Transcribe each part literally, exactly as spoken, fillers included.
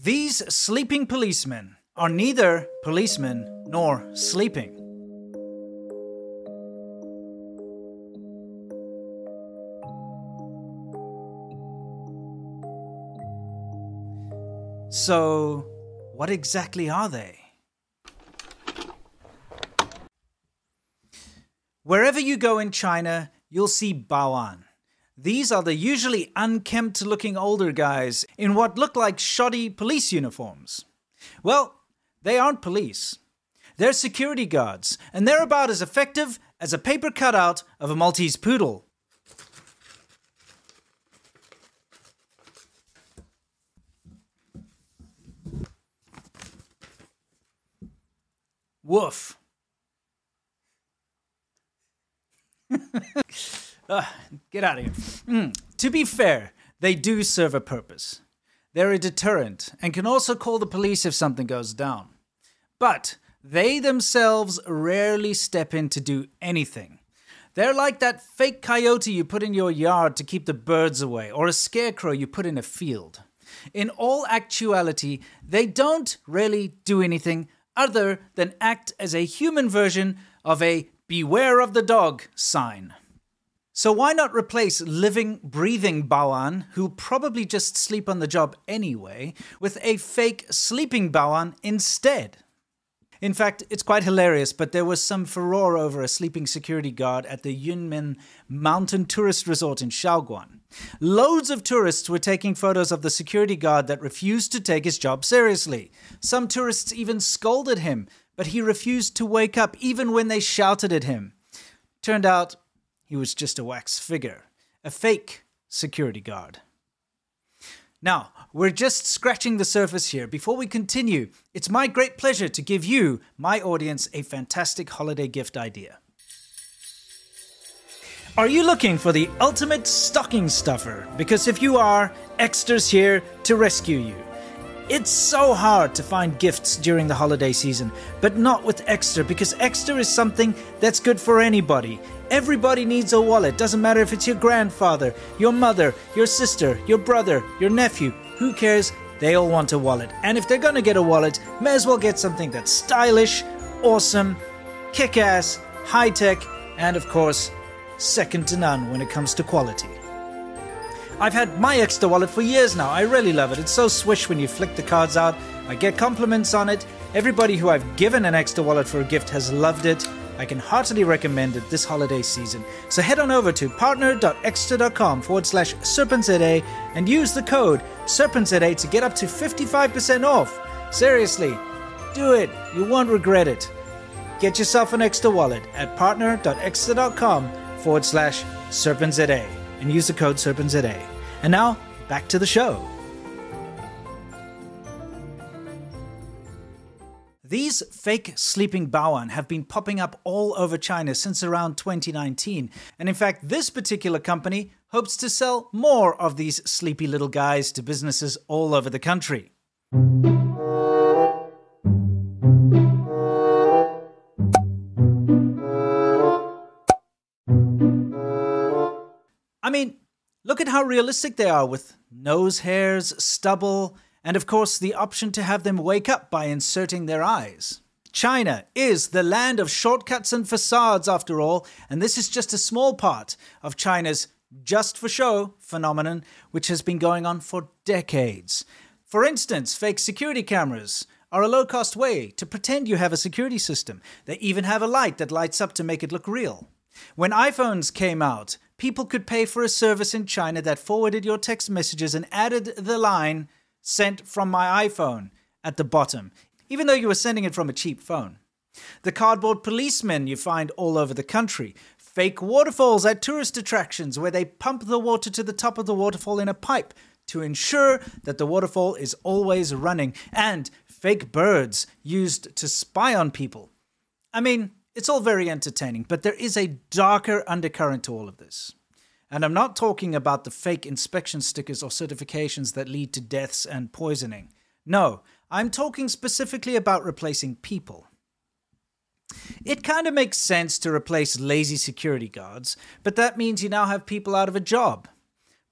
These sleeping policemen are neither policemen nor sleeping. So, what exactly are they? Wherever you go in China, you'll see baoan. These are the usually unkempt-looking older guys in what look like shoddy police uniforms. Well, they aren't police. They're security guards, and they're about as effective as a paper cutout of a Maltese poodle. Woof. uh, get out of here. Mm. To be fair, they do serve a purpose. They're a deterrent and can also call the police if something goes down. But they themselves rarely step in to do anything. They're like that fake coyote you put in your yard to keep the birds away, or a scarecrow you put in a field. In all actuality, they don't really do anything other than act as a human version of a "beware of the dog" sign. So why not replace living, breathing baoan, who'll probably just sleep on the job anyway, with a fake sleeping baoan instead? In fact, it's quite hilarious, but there was some furore over a sleeping security guard at the Yunmen Mountain Tourist Resort in Shaoguan. Loads of tourists were taking photos of the security guard that refused to take his job seriously. Some tourists even scolded him, but he refused to wake up even when they shouted at him. Turned out he was just a wax figure, a fake security guard. Now, we're just scratching the surface here. Before we continue, it's my great pleasure to give you, my audience, a fantastic holiday gift idea. Are you looking for the ultimate stocking stuffer? Because if you are, Extra's here to rescue you. It's so hard to find gifts during the holiday season, but not with Extra, because Extra is something that's good for anybody. Everybody needs a wallet. Doesn't matter if it's your grandfather, your mother, your sister, your brother, your nephew. Who cares? They all want a wallet. And if they're gonna get a wallet, may as well get something that's stylish, awesome, kick-ass, high-tech, and of course, second to none when it comes to quality. I've had my Extra wallet for years now. I really love it. It's so swish when you flick the cards out. I get compliments on it. Everybody who I've given an Extra wallet for a gift has loved it. I can heartily recommend it this holiday season. So head on over to partner.extra.com forward slash serpentza and use the code serpentza to get up to fifty-five percent off. Seriously, do it. You won't regret it. Get yourself an Extra wallet at partner.extra.com forward slash serpentza and use the code serpentza. And now, back to the show. These fake sleeping baoan have been popping up all over China since around twenty nineteen. And in fact, this particular company hopes to sell more of these sleepy little guys to businesses all over the country. I mean, look at how realistic they are with nose hairs, stubble, and of course the option to have them wake up by inserting their eyes. China is the land of shortcuts and facades after all, and this is just a small part of China's just for show phenomenon, which has been going on for decades. For instance, fake security cameras are a low-cost way to pretend you have a security system. They even have a light that lights up to make it look real. When iPhones came out, people could pay for a service in China that forwarded your text messages and added the line, "Sent from my iPhone," at the bottom, even though you were sending it from a cheap phone. The cardboard policemen you find all over the country. Fake waterfalls at tourist attractions where they pump the water to the top of the waterfall in a pipe to ensure that the waterfall is always running. And fake birds used to spy on people. I mean, it's all very entertaining, but there is a darker undercurrent to all of this. And I'm not talking about the fake inspection stickers or certifications that lead to deaths and poisoning. No, I'm talking specifically about replacing people. It kind of makes sense to replace lazy security guards, but that means you now have people out of a job.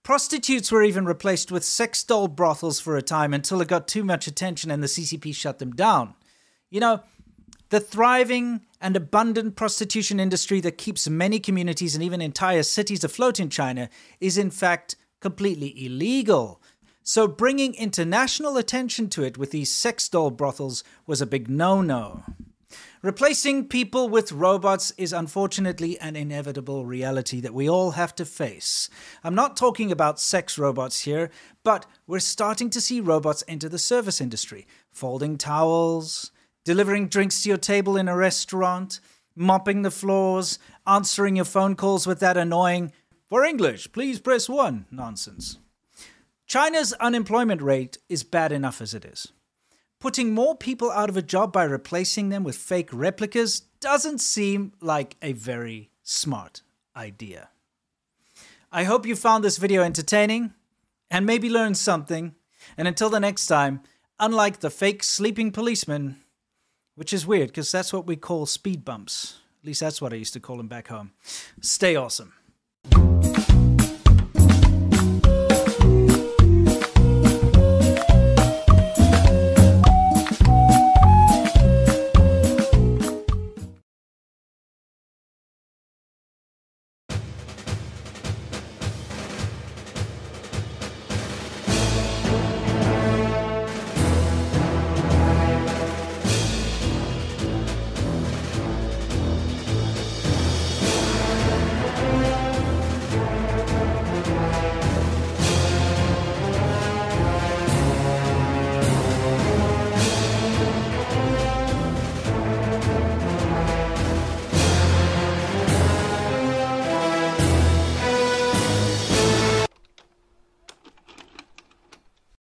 Prostitutes were even replaced with sex doll brothels for a time until it got too much attention and the C C P shut them down. You know, the thriving and abundant prostitution industry that keeps many communities and even entire cities afloat in China is in fact completely illegal. So bringing international attention to it with these sex doll brothels was a big no-no. Replacing people with robots is unfortunately an inevitable reality that we all have to face. I'm not talking about sex robots here, but we're starting to see robots enter the service industry, folding towels, delivering drinks to your table in a restaurant, mopping the floors, answering your phone calls with that annoying, "For English, please press one" nonsense. China's unemployment rate is bad enough as it is. Putting more people out of a job by replacing them with fake replicas doesn't seem like a very smart idea. I hope you found this video entertaining and maybe learned something. And until the next time, unlike the fake sleeping policeman, which is weird because that's what we call speed bumps. At least that's what I used to call them back home. Stay awesome.